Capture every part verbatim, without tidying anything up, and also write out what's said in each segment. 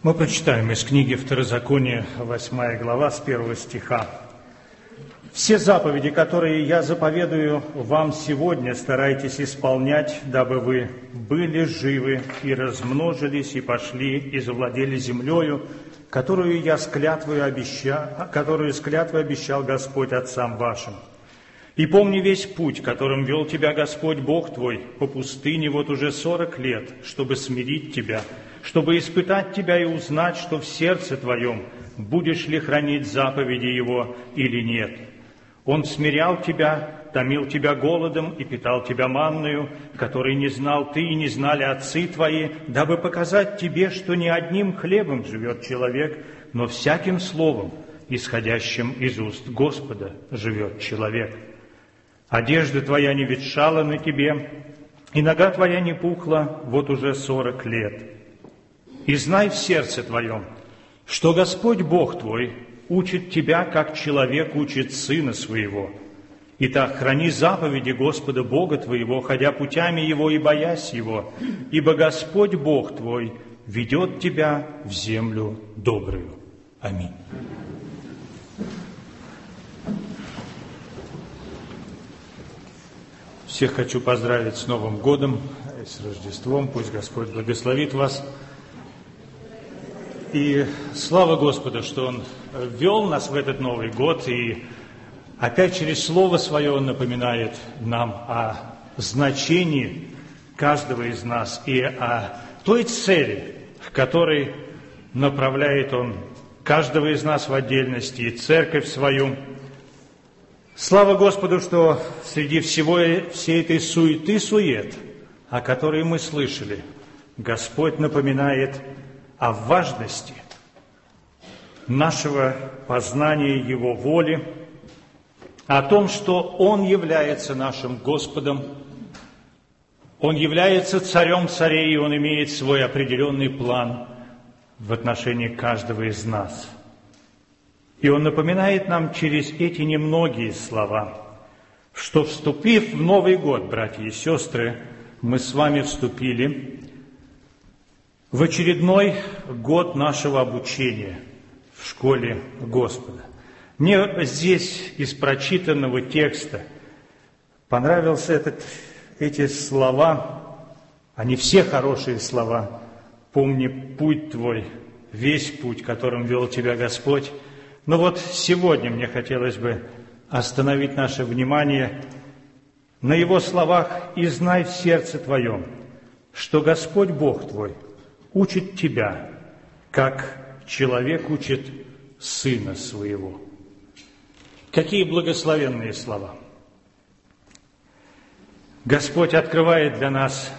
Мы прочитаем из книги Второзакония, восьмая глава, с первого стиха. «Все заповеди, которые я заповедую вам сегодня, старайтесь исполнять, дабы вы были живы и размножились, и пошли, и завладели землею, которую я с клятвою обещал, которую с клятвой обещал Господь отцам вашим. И помни весь путь, которым вел тебя Господь Бог твой по пустыне вот уже сорок лет, чтобы смирить тебя, чтобы испытать тебя и узнать, что в сердце твоем будешь ли хранить заповеди Его или нет. Он смирял тебя, томил тебя голодом и питал тебя манною, которой не знал ты и не знали отцы твои, дабы показать тебе, что не одним хлебом живет человек, но всяким словом, исходящим из уст Господа, живет человек. Одежда твоя не ветшала на тебе, и нога твоя не пухла вот уже сорок лет. И знай в сердце твоем, что Господь Бог твой учит тебя, как человек учит сына своего. Итак, храни заповеди Господа Бога твоего, ходя путями Его и боясь Его, ибо Господь Бог твой ведет тебя в землю добрую. Аминь». Всех хочу поздравить с Новым годом, с Рождеством. Пусть Господь благословит вас. И слава Господу, что Он ввел нас в этот Новый год, и опять через Слово Свое Он напоминает нам о значении каждого из нас и о той цели, к которой направляет Он каждого из нас в отдельности и церковь свою. Слава Господу, что среди всего, всей этой суеты-сует, о которой мы слышали, Господь напоминает о важности нашего познания Его воли, о том, что Он является нашим Господом, Он является царем царей, и Он имеет свой определенный план в отношении каждого из нас. И Он напоминает нам через эти немногие слова, что, вступив в Новый год, братья и сестры, мы с вами вступили в очередной год нашего обучения в школе Господа. Мне здесь из прочитанного текста понравился этот, эти слова, они все хорошие слова. «Помни путь твой, весь путь, которым вел тебя Господь». Но вот сегодня мне хотелось бы остановить наше внимание на Его словах: «И знай в сердце твоем, что Господь Бог твой учит тебя, как человек учит сына своего». Какие благословенные слова! Господь открывает для нас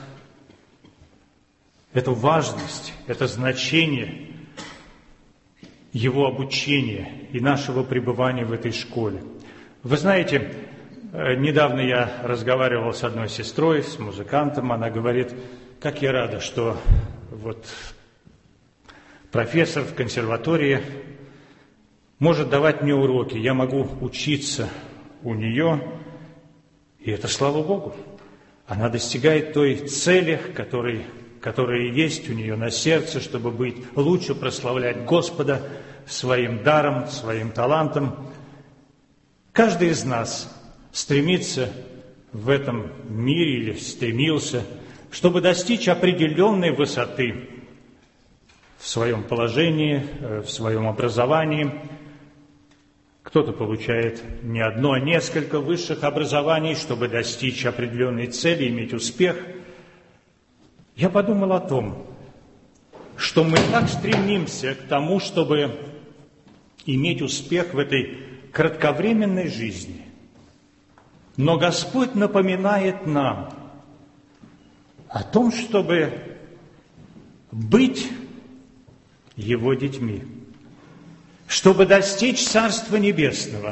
эту важность, это значение Его обучения и нашего пребывания в этой школе. Вы знаете, недавно я разговаривал с одной сестрой, с музыкантом. Она говорит: как я рада, что вот профессор в консерватории может давать мне уроки, я могу учиться у нее, и это слава Богу. Она достигает той цели, которой, которая есть у нее на сердце, чтобы быть лучше, прославлять Господа своим даром, своим талантом. Каждый из нас стремится в этом мире или стремился, чтобы достичь определенной высоты в своем положении, в своем образовании. Кто-то получает не одно, а несколько высших образований, чтобы достичь определенной цели, иметь успех. Я подумал о том, что мы так стремимся к тому, чтобы иметь успех в этой кратковременной жизни. Но Господь напоминает нам о том, чтобы быть Его детьми, чтобы достичь Царства Небесного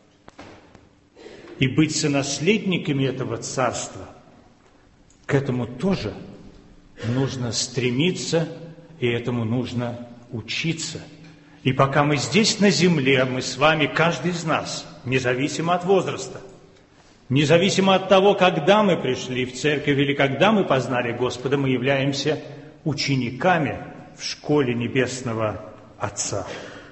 и быть сонаследниками этого Царства. К этому тоже нужно стремиться, и этому нужно учиться. И пока мы здесь на земле, мы с вами, каждый из нас, независимо от возраста, независимо от того, когда мы пришли в церковь или когда мы познали Господа, мы являемся учениками в школе Небесного Отца.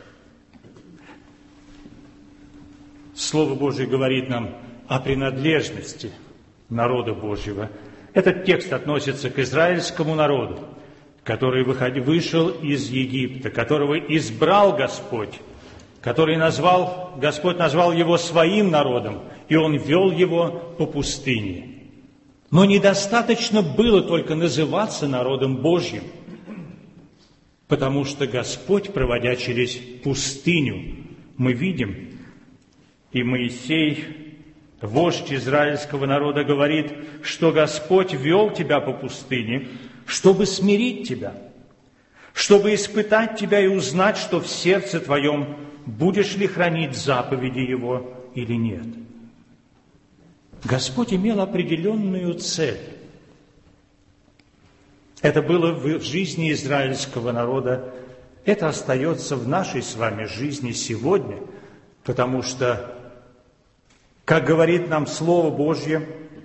Слово Божие говорит нам о принадлежности народа Божьего. Этот текст относится к израильскому народу, который вышел из Египта, которого избрал Господь, который назвал, Господь назвал его своим народом, и Он вел его по пустыне. Но недостаточно было только называться народом Божьим, потому что Господь, проводя через пустыню, мы видим, и Моисей, вождь израильского народа, говорит, что Господь вел тебя по пустыне, чтобы смирить тебя, чтобы испытать тебя и узнать, что в сердце твоем будешь ли хранить заповеди Его или нет. Господь имел определенную цель. Это было в жизни израильского народа, это остается в нашей с вами жизни сегодня, потому что, как говорит нам Слово Божье,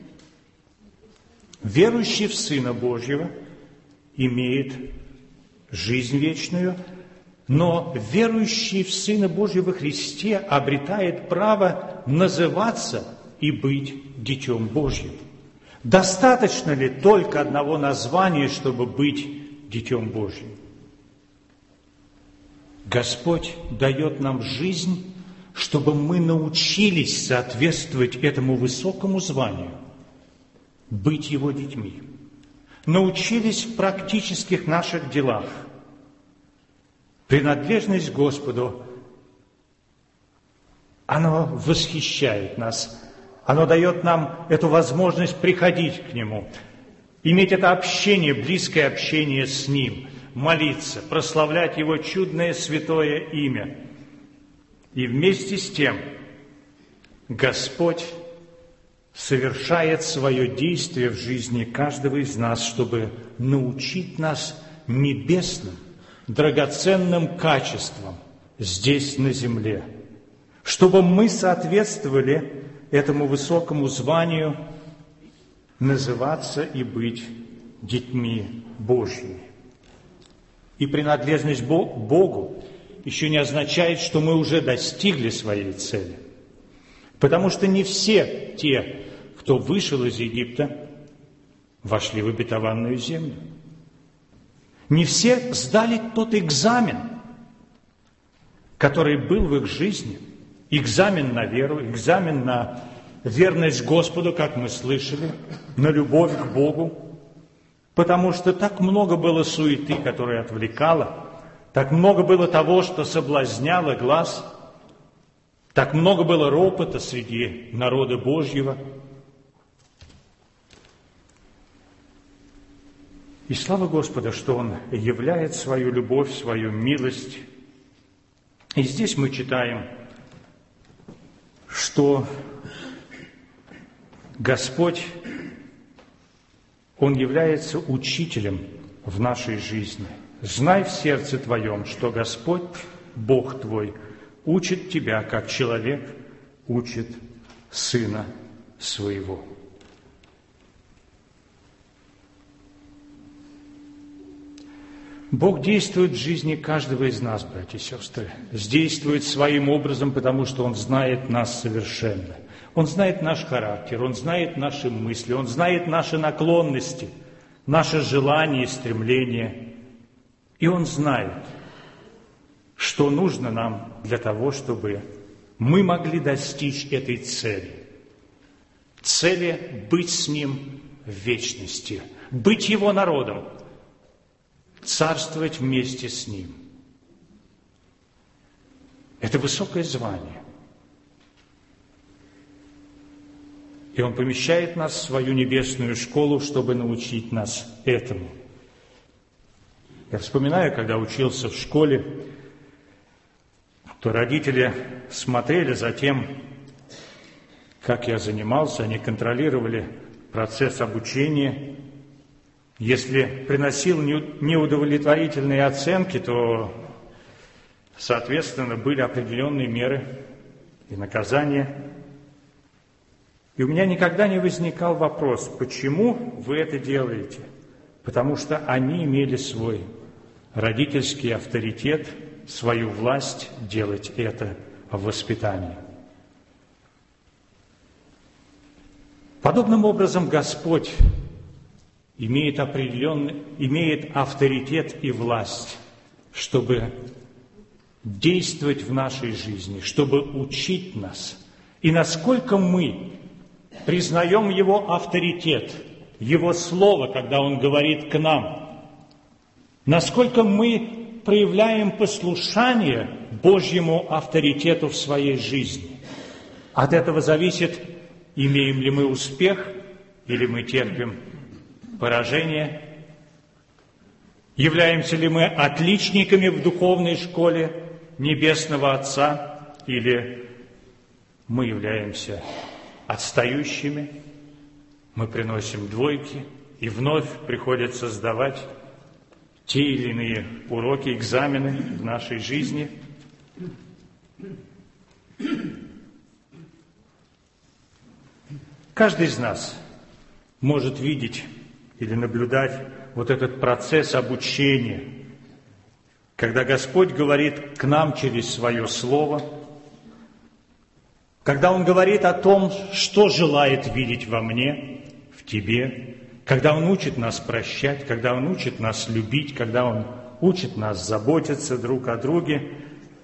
верующий в Сына Божьего имеет жизнь вечную, но верующий в Сына Божьего Христе обретает право называться и быть Детем Божьим. Достаточно ли только одного названия, чтобы быть Детем Божьим? Господь дает нам жизнь, чтобы мы научились соответствовать этому высокому званию, быть Его детьми. Научились в практических наших делах. Принадлежность Господу, она восхищает нас. Оно дает нам эту возможность приходить к Нему, иметь это общение, близкое общение с Ним, молиться, прославлять Его чудное святое имя. И вместе с тем Господь совершает свое действие в жизни каждого из нас, чтобы научить нас небесным, драгоценным качествам здесь, на земле, чтобы мы соответствовали этому высокому званию называться и быть детьми Божьими. И принадлежность Богу еще не означает, что мы уже достигли своей цели. Потому что не все те, кто вышел из Египта, вошли в обетованную землю. Не все сдали тот экзамен, который был в их жизни. Экзамен на веру, экзамен на верность Господу, как мы слышали, на любовь к Богу. Потому что так много было суеты, которая отвлекала, так много было того, что соблазняло глаз, так много было ропота среди народа Божьего. И слава Господу, что Он являет свою любовь, свою милость. И здесь мы читаем, что Господь, Он является учителем в нашей жизни. Знай в сердце твоем, что Господь, Бог твой, учит тебя, как человек учит сына своего. Бог действует в жизни каждого из нас, братья и сестры. Действует своим образом, потому что Он знает нас совершенно. Он знает наш характер, Он знает наши мысли, Он знает наши наклонности, наши желания и стремления. И Он знает, что нужно нам для того, чтобы мы могли достичь этой цели. Цели быть с Ним в вечности, быть Его народом, царствовать вместе с Ним. Это высокое звание. И Он помещает нас в свою небесную школу, чтобы научить нас этому. Я вспоминаю, когда учился в школе, то родители смотрели за тем, как я занимался, они контролировали процесс обучения. Если приносил неудовлетворительные оценки, то, соответственно, были определенные меры и наказания. И у меня никогда не возникал вопрос, почему вы это делаете? Потому что они имели свой родительский авторитет, свою власть делать это в воспитании. Подобным образом Господь имеет определенный, имеет авторитет и власть, чтобы действовать в нашей жизни, чтобы учить нас. И насколько мы признаем Его авторитет, Его Слово, когда Он говорит к нам, насколько мы проявляем послушание Божьему авторитету в своей жизни. От этого зависит, имеем ли мы успех или мы терпим поражение, являемся ли мы отличниками в духовной школе Небесного Отца или мы являемся отстающими, мы приносим двойки и вновь приходится сдавать те или иные уроки, экзамены в нашей жизни. Каждый из нас может видеть или наблюдать вот этот процесс обучения, когда Господь говорит к нам через Свое Слово, когда Он говорит о том, что желает видеть во мне, в тебе, когда Он учит нас прощать, когда Он учит нас любить, когда Он учит нас заботиться друг о друге.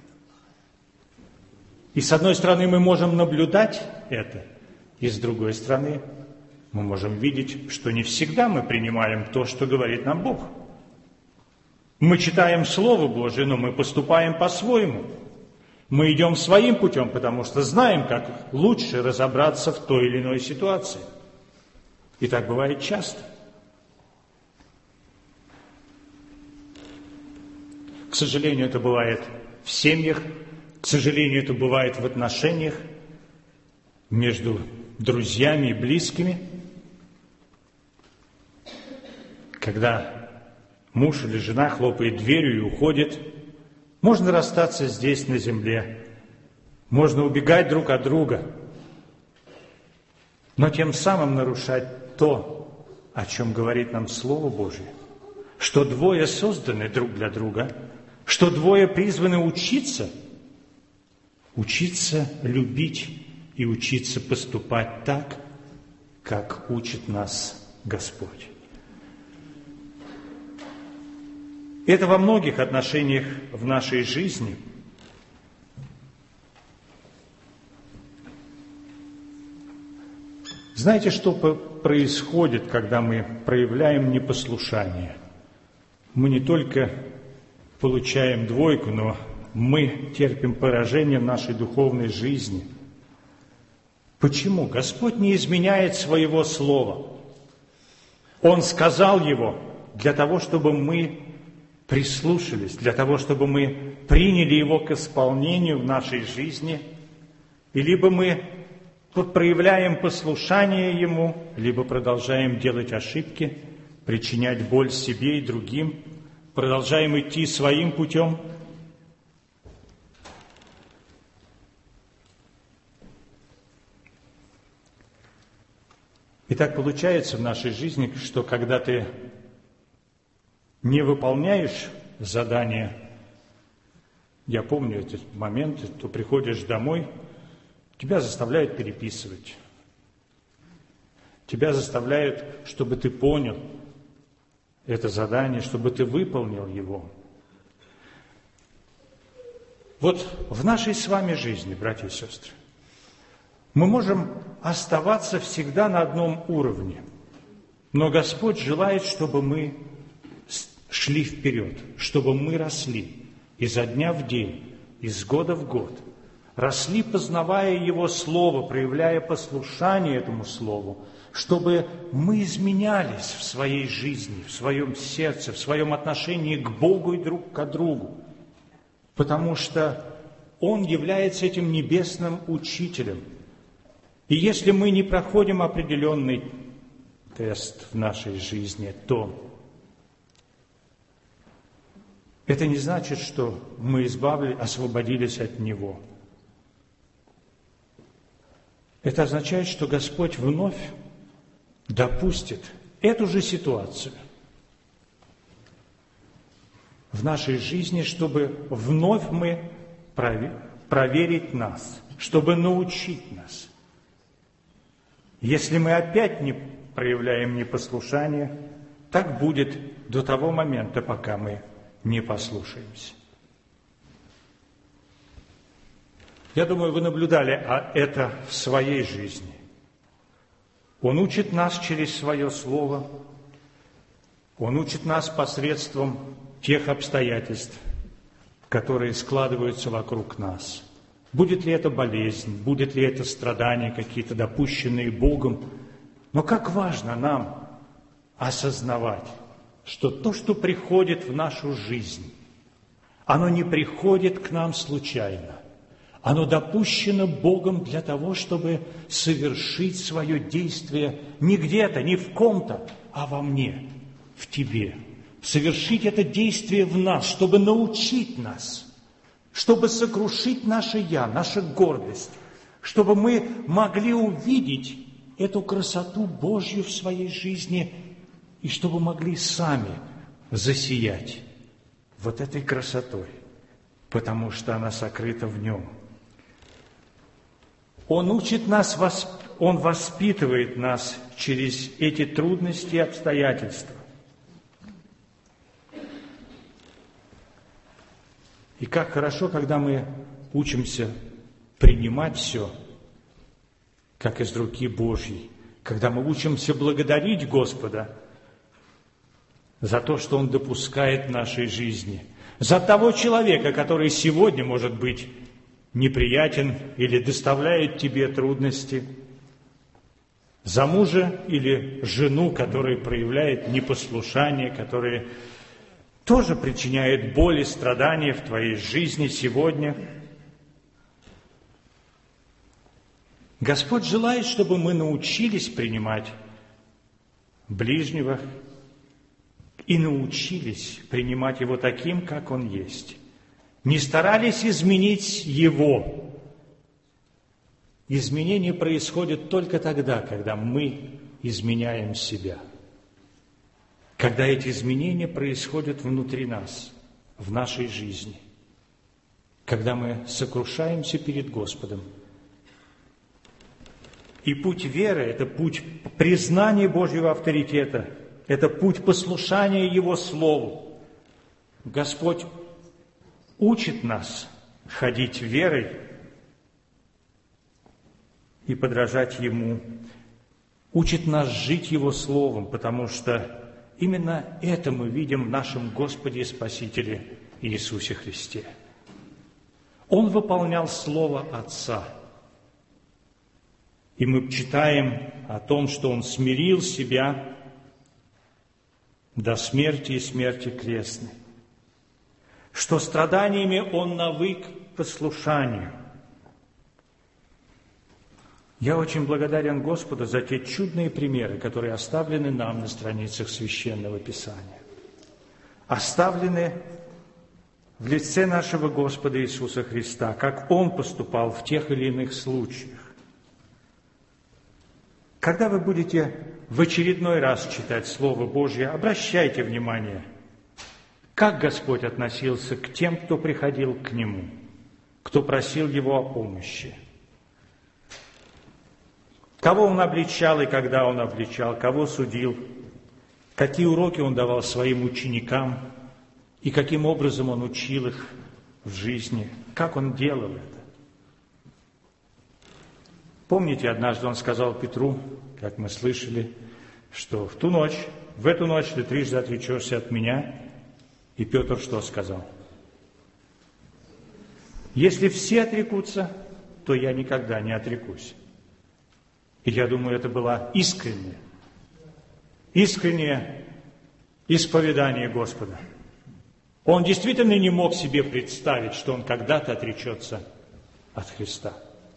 И с одной стороны мы можем наблюдать это, и с другой стороны мы можем видеть, что не всегда мы принимаем то, что говорит нам Бог. Мы читаем Слово Божие, но мы поступаем по-своему. Мы идем своим путем, потому что знаем, как лучше разобраться в той или иной ситуации. И так бывает часто. К сожалению, это бывает в семьях, к сожалению, это бывает в отношениях между друзьями и близкими, когда муж или жена хлопает дверью и уходит. Можно расстаться здесь, на земле, можно убегать друг от друга, но тем самым нарушать то, о чем говорит нам Слово Божие, что двое созданы друг для друга, что двое призваны учиться, учиться любить и учиться поступать так, как учит нас Господь. Это во многих отношениях в нашей жизни. Знаете, что происходит, когда мы проявляем непослушание? Мы не только получаем двойку, но мы терпим поражение в нашей духовной жизни. Почему? Господь не изменяет своего слова. Он сказал его для того, чтобы мы прислушались, для того, чтобы мы приняли его к исполнению в нашей жизни, и либо мы проявляем послушание ему, либо продолжаем делать ошибки, причинять боль себе и другим, продолжаем идти своим путем. И так получается в нашей жизни, что когда ты не выполняешь задание, я помню эти моменты, то приходишь домой, тебя заставляют переписывать. Тебя заставляют, чтобы ты понял это задание, чтобы ты выполнил его. Вот в нашей с вами жизни, братья и сестры, мы можем оставаться всегда на одном уровне, но Господь желает, чтобы мы шли вперед, чтобы мы росли изо дня в день, из года в год, росли, познавая Его Слово, проявляя послушание этому Слову, чтобы мы изменялись в своей жизни, в своем сердце, в своем отношении к Богу и друг к другу, потому что Он является этим небесным учителем. И если мы не проходим определенный тест в нашей жизни, то это не значит, что мы избавились, освободились от него. Это означает, что Господь вновь допустит эту же ситуацию в нашей жизни, чтобы вновь мы проверить нас, чтобы научить нас. Если мы опять не проявляем непослушание, так будет до того момента, пока мы не послушаемся. Я думаю, вы наблюдали это в своей жизни. Он учит нас через свое слово, Он учит нас посредством тех обстоятельств, которые складываются вокруг нас. Будет ли это болезнь, будет ли это страдания какие-то, допущенные Богом. Но как важно нам осознавать, что то, что приходит в нашу жизнь, оно не приходит к нам случайно. Оно допущено Богом для того, чтобы совершить свое действие не где-то, не в ком-то, а во мне, в тебе. Совершить это действие в нас, чтобы научить нас, чтобы сокрушить наше «я», нашу гордость, чтобы мы могли увидеть эту красоту Божью в своей жизни и чтобы могли сами засиять вот этой красотой, потому что она сокрыта в Нем. Он учит нас, Он воспитывает нас через эти трудности и обстоятельства. И как хорошо, когда мы учимся принимать все, как из руки Божьей, когда мы учимся благодарить Господа за то, что Он допускает в нашей жизни, за того человека, который сегодня, может быть, неприятен или доставляет тебе трудности, за мужа или жену, который проявляет непослушание, который тоже причиняет боль и страдания в твоей жизни сегодня. Господь желает, чтобы мы научились принимать ближнего и научились принимать его таким, как он есть. Не старались изменить его. Изменение происходит только тогда, когда мы изменяем себя. Когда эти изменения происходят внутри нас, в нашей жизни. Когда мы сокрушаемся перед Господом. И путь веры – это путь признания Божьего авторитета, это путь послушания Его Слову. Господь учит нас ходить верой и подражать Ему, учит нас жить Его Словом, потому что именно это мы видим в нашем Господе и Спасителе Иисусе Христе. Он выполнял Слово Отца. И мы читаем о том, что Он смирил себя до смерти и смерти крестной, что страданиями Он навык к послушанию. Я очень благодарен Господу за те чудные примеры, которые оставлены нам на страницах Священного Писания. Оставлены в лице нашего Господа Иисуса Христа, как Он поступал в тех или иных случаях. Когда вы будете в очередной раз читать Слово Божье, обращайте внимание, как Господь относился к тем, кто приходил к Нему, кто просил Его о помощи. Кого Он обличал и когда Он обличал, кого судил, какие уроки Он давал своим ученикам и каким образом Он учил их в жизни, как Он делал это. Помните, однажды Он сказал Петру, как мы слышали, что в ту ночь, в эту ночь ты трижды отречешься от Меня. И Петр что сказал? Если все отрекутся, то я никогда не отрекусь. И я думаю, это было искреннее, искреннее исповедание Господа. Он действительно не мог себе представить, что он когда-то отречется от Христа.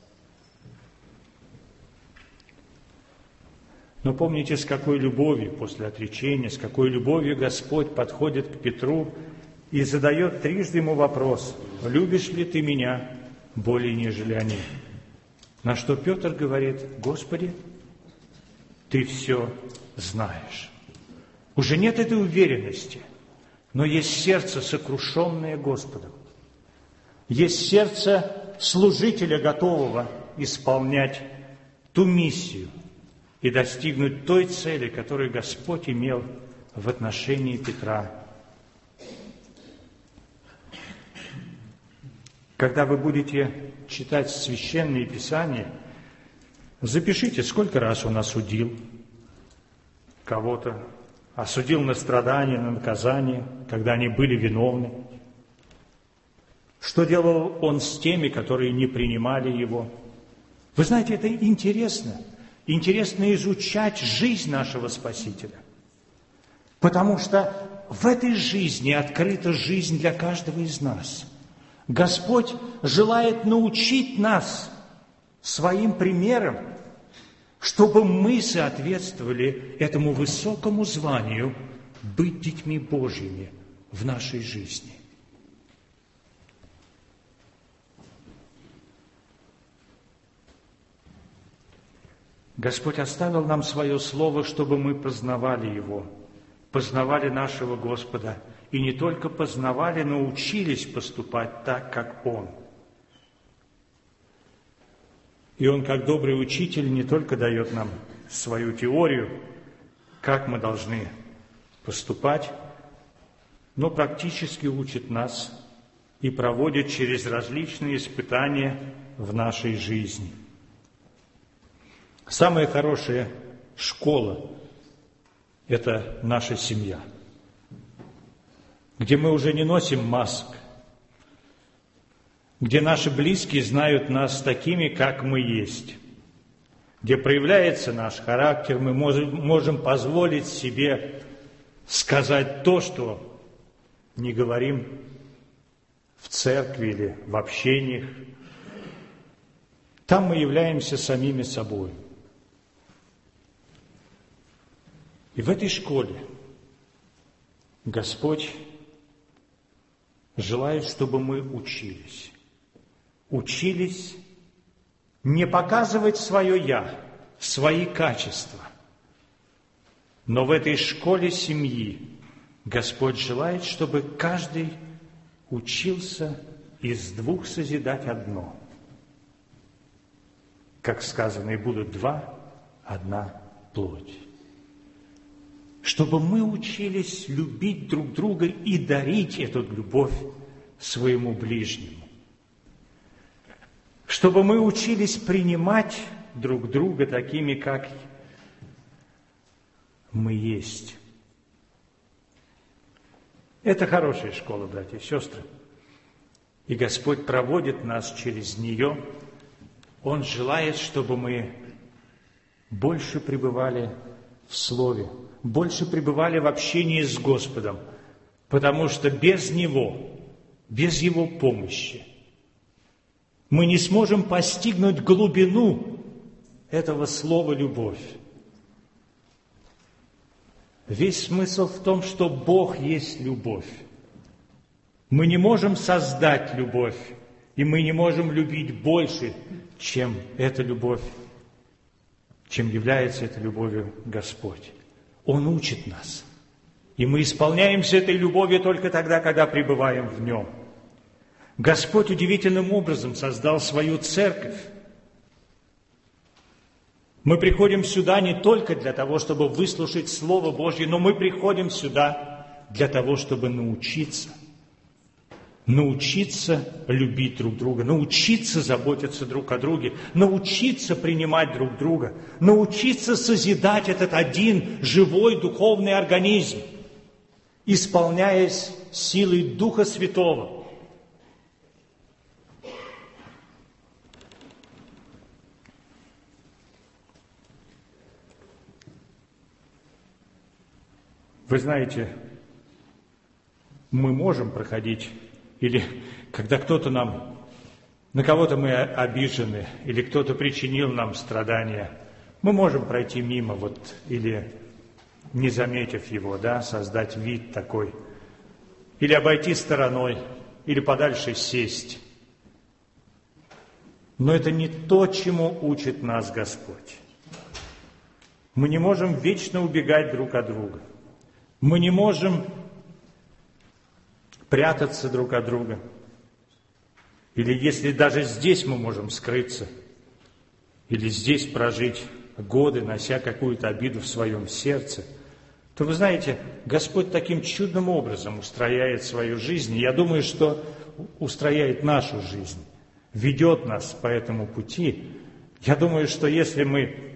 Но помните, с какой любовью после отречения, с какой любовью Господь подходит к Петру и задает трижды ему вопрос: «Любишь ли ты меня более, нежели они?» На что Петр говорит: «Господи, ты все знаешь». Уже нет этой уверенности, Но есть сердце, сокрушенное Господом. Есть сердце служителя, готового исполнять ту миссию и достигнуть той цели, которую Господь имел в отношении Петра. Когда вы будете читать Священные Писания, запишите, сколько раз Он осудил кого-то, осудил на страдания, на наказание, когда они были виновны. Что делал Он с теми, которые не принимали Его? Вы знаете, это интересно. Интересно изучать жизнь нашего Спасителя. Потому что в этой жизни открыта жизнь для каждого из нас. Господь желает научить нас своим примером, чтобы мы соответствовали этому высокому званию быть детьми Божьими в нашей жизни. Господь оставил нам свое Слово, чтобы мы познавали Его, познавали нашего Господа, и не только познавали, но учились поступать так, как Он. И Он, как добрый учитель, не только дает нам свою теорию, как мы должны поступать, но практически учит нас и проводит через различные испытания в нашей жизни. Самая хорошая школа – это наша семья, где мы уже не носим масок, где наши близкие знают нас такими, как мы есть, где проявляется наш характер, мы можем, можем позволить себе сказать то, что не говорим в церкви или в общениях. Там мы являемся самими собой. И в этой школе Господь желает, чтобы мы учились. Учились не показывать свое «я», свои качества. Но в этой школе семьи Господь желает, чтобы каждый учился из двух созидать одно. Как сказано, и будут два, одна плоть. Чтобы мы учились любить друг друга и дарить эту любовь своему ближнему. Чтобы мы учились принимать друг друга такими, как мы есть. Это хорошая школа, братья и сестры. И Господь проводит нас через нее. Он желает, чтобы мы больше пребывали в Слове, больше пребывали в общении с Господом, потому что без Него, без Его помощи мы не сможем постигнуть глубину этого слова «любовь». Весь смысл в том, что Бог есть любовь. Мы не можем создать любовь, и мы не можем любить больше, чем эта любовь, чем является этой любовью Господь. Он учит нас, и мы исполняемся этой любовью только тогда, когда пребываем в Нем. Господь удивительным образом создал свою церковь. Мы приходим сюда не только для того, чтобы выслушать Слово Божье, но мы приходим сюда для того, чтобы научиться. Научиться любить друг друга, научиться заботиться друг о друге, научиться принимать друг друга, научиться созидать этот один живой духовный организм, исполняясь силой Духа Святого. Вы знаете, мы можем проходить, или когда кто-то нам, на кого-то мы обижены, или кто-то причинил нам страдания, мы можем пройти мимо, вот, или не заметив его, да, создать вид такой, или обойти стороной, или подальше сесть. Но это не то, чему учит нас Господь. Мы не можем вечно убегать друг от друга. Мы не можем прятаться друг от друга. Или если даже здесь мы можем скрыться, или здесь прожить годы, нося какую-то обиду в своем сердце, то вы знаете, Господь таким чудным образом устрояет свою жизнь. И я думаю, что устрояет нашу жизнь, ведет нас по этому пути. Я думаю, что если мы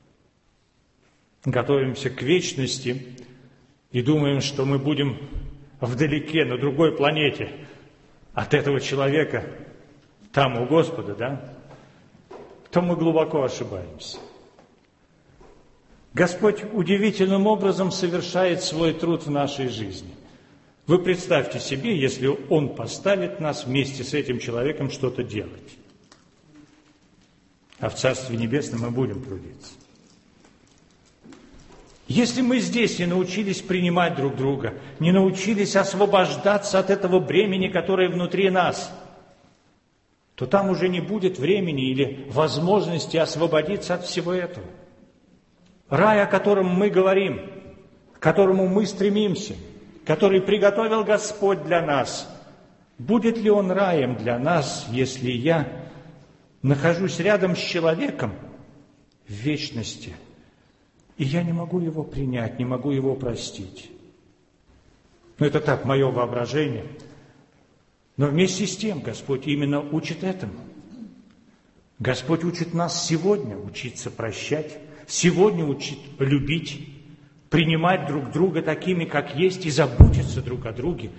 готовимся к вечности и думаем, что мы будем вдалеке, на другой планете от этого человека, там у Господа, да, то мы глубоко ошибаемся. Господь удивительным образом совершает свой труд в нашей жизни. Вы представьте себе, если Он поставит нас вместе с этим человеком что-то делать. А в Царстве Небесном мы будем трудиться. Если мы здесь не научились принимать друг друга, не научились освобождаться от этого бремени, которое внутри нас, то там уже не будет времени или возможности освободиться от всего этого. Рай, о котором мы говорим, к которому мы стремимся, который приготовил Господь для нас, будет ли он раем для нас, если я нахожусь рядом с человеком в вечности, и я не могу его принять, не могу его простить? Ну, это так, мое воображение. Но вместе с тем Господь именно учит этому. Господь учит нас сегодня учиться прощать, сегодня учит любить, принимать друг друга такими, как есть, и заботиться друг о друге.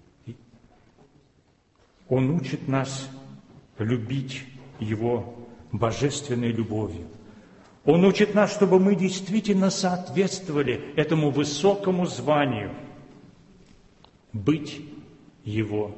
Он учит нас любить Его божественной любовью. Он учит нас, чтобы мы действительно соответствовали этому высокому званию быть Его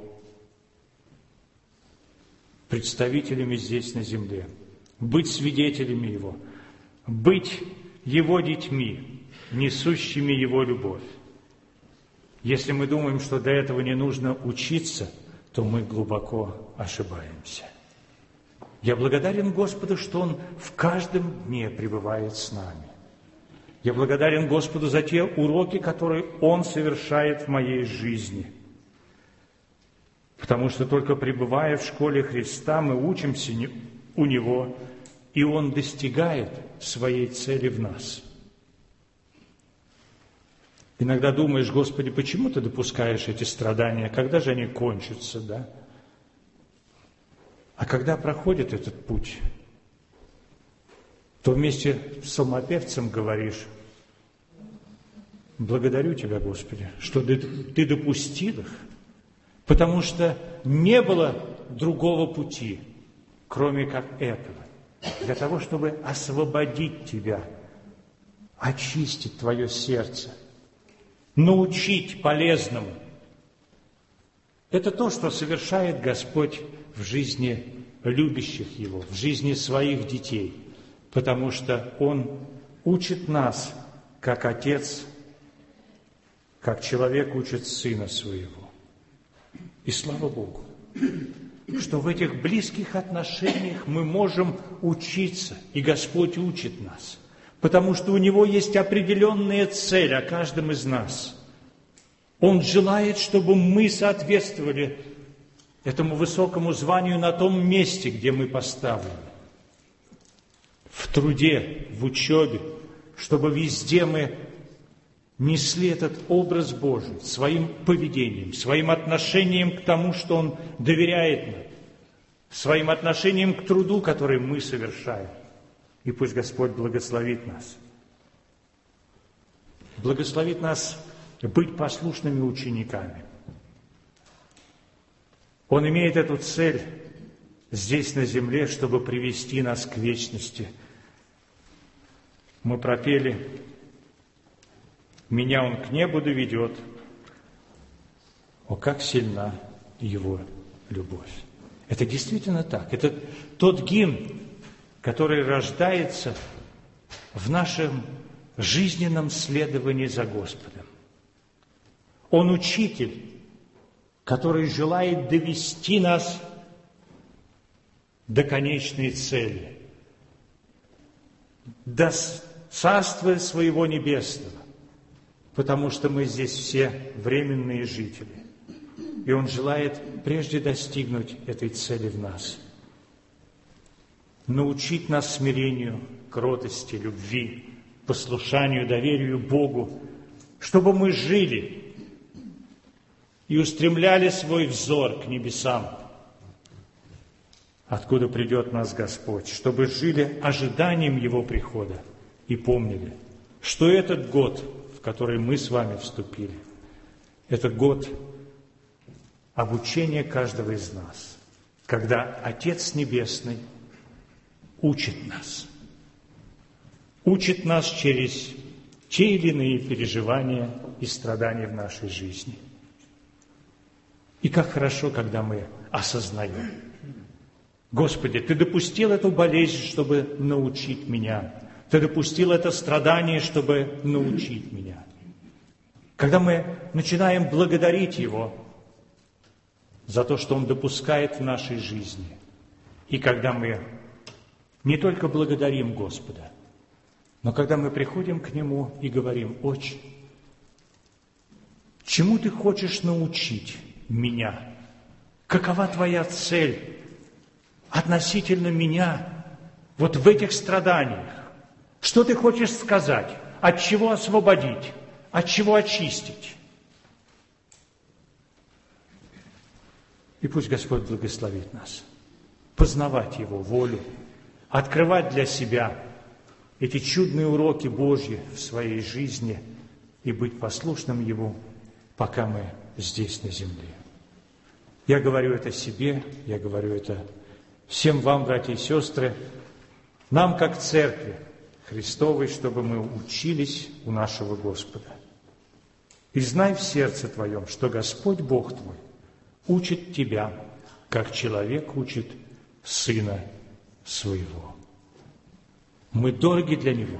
представителями здесь на земле, быть свидетелями Его, быть Его детьми, несущими Его любовь. Если мы думаем, что до этого не нужно учиться, то мы глубоко ошибаемся. Я благодарен Господу, что Он в каждом дне пребывает с нами. Я благодарен Господу за те уроки, которые Он совершает в моей жизни. Потому что только пребывая в школе Христа, мы учимся у Него, и Он достигает своей цели в нас. Иногда думаешь: Господи, почему Ты допускаешь эти страдания? Когда же они кончатся, да? А когда проходит этот путь, то вместе с псалмопевцем говоришь: благодарю Тебя, Господи, что Ты допустил их, потому что не было другого пути, кроме как этого, для того, чтобы освободить тебя, очистить твое сердце, научить полезному. Это то, что совершает Господь в жизни любящих Его, в жизни своих детей, потому что Он учит нас, как Отец, как человек учит Сына Своего. И слава Богу, что в этих близких отношениях мы можем учиться, и Господь учит нас, потому что у Него есть определенная цель о каждом из нас. Он желает, чтобы мы соответствовали этому высокому званию на том месте, где мы поставлены. В труде, в учебе, чтобы везде мы несли этот образ Божий своим поведением, своим отношением к тому, что Он доверяет нам, своим отношением к труду, который мы совершаем. И пусть Господь благословит нас. Благословит нас быть послушными учениками. Он имеет эту цель здесь, на земле, чтобы привести нас к вечности. Мы пропели: «Меня Он к небу доведет». О, как сильна Его любовь! Это действительно так. Это тот гимн, который рождается в нашем жизненном следовании за Господом. Он учитель, который желает довести нас до конечной цели, до Царства Своего Небесного, потому что мы здесь все временные жители. И Он желает прежде достигнуть этой цели в нас. Научить нас смирению, кротости, любви, послушанию, доверию Богу, чтобы мы жили и устремляли свой взор к небесам, откуда придет нас Господь, чтобы жили ожиданием Его прихода и помнили, что этот год, в который мы с вами вступили, это год обучения каждого из нас, когда Отец Небесный учит нас, учит нас через те или иные переживания и страдания в нашей жизни. И как хорошо, когда мы осознаем: Господи, Ты допустил эту болезнь, чтобы научить меня. Ты допустил это страдание, чтобы научить меня. Когда мы начинаем благодарить Его за то, что Он допускает в нашей жизни, и когда мы не только благодарим Господа, но когда мы приходим к Нему и говорим: Отче, чему Ты хочешь научить меня? Какова Твоя цель относительно меня вот в этих страданиях? Что Ты хочешь сказать? От чего освободить? От чего очистить? И пусть Господь благословит нас познавать Его волю, открывать для себя эти чудные уроки Божьи в своей жизни и быть послушным Ему, пока мы здесь на земле. Я говорю это себе, я говорю это всем вам, братья и сестры, нам, как церкви Христовой, чтобы мы учились у нашего Господа. И знай в сердце твоем, что Господь Бог твой учит тебя, как человек учит Сына Своего. Мы дороги для Него.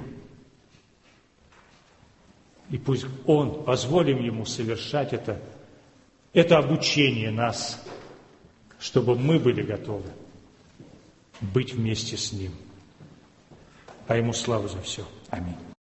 И пусть Он, позволим Ему совершать это, это обучение нас, чтобы мы были готовы быть вместе с Ним. А Ему славу за все. Аминь.